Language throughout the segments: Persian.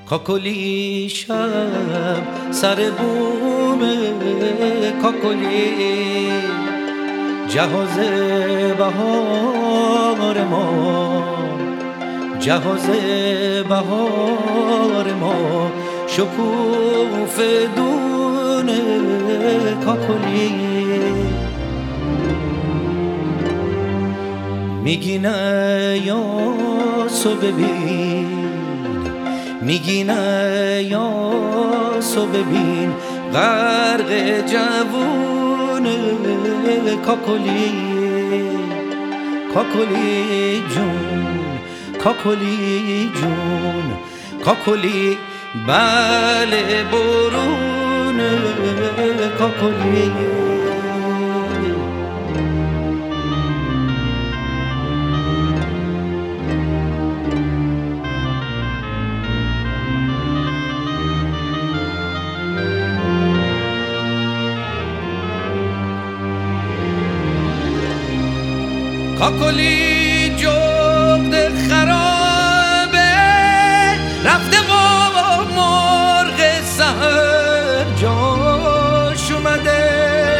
کاکلی شب سر بوم کاکلی جهاز بهار ما، جهاز بهار ما، شکوف دون کاکلی. میگی نه یاسو ببین، میگی نه یاسو ببین، غرق جوون کاکلی. کاکلی جون، کاکلی جون، کاکلی بله برون کاکلی. کاکلی جغد خرابه رفته و مرغ سحر جاش اومده.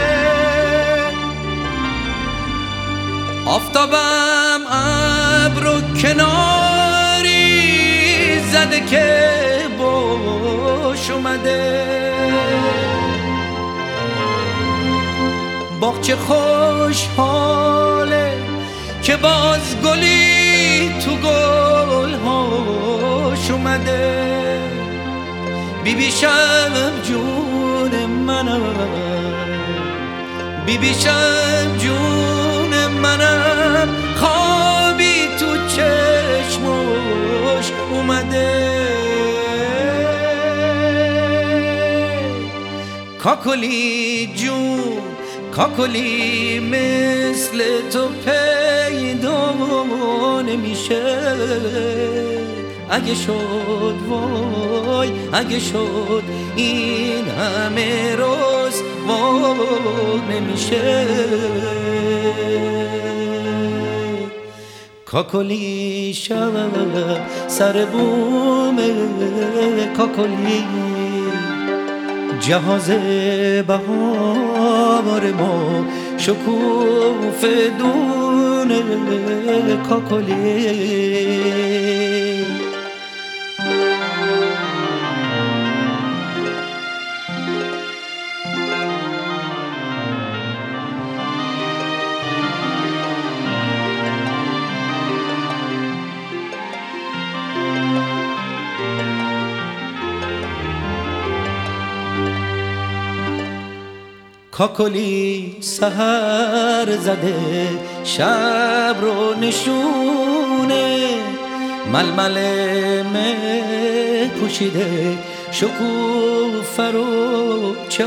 آفتابم ابر و کناری زده که باش اومده. باغچه خوشحاله که باز گلی تو گلهاش اومده. بیبی شب جون منم، بیبی شب جون منم، خوابی تو چشمش اومده. کاکلی جون، کاکلی مثل تو پیدا نمیشه. اگه شد وای، اگه شد این همه روز وای نمیشه. کاکلی شب سر بوم کاکلی جهاز بهار ما، شکوف دون کاکلی. کاکلی سحر زده شب رو نشونه، ململ مه پوشیده شکوفه رو چه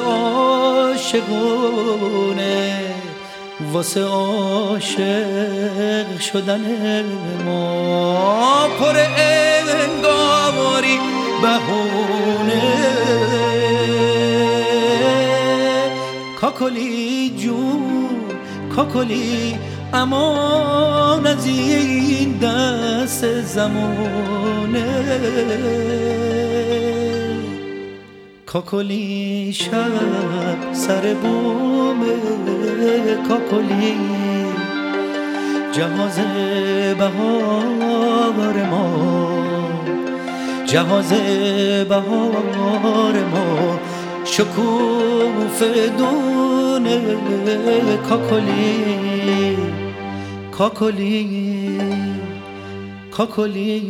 عاشقونه. واسه عاشق شدن ما پر انگاری بهونه. کاکلی جون، کاکلی امان از این دست زمانه. کاکلی شب سر بوم کاکلی جهاز بهار ما، جهاز بهار ما، شکوف دون کاکلی. کاکلی کاکلی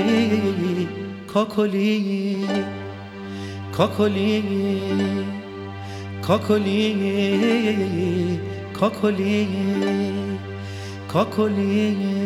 کاکلی کاکلی کاکلی کاکلی کاکلی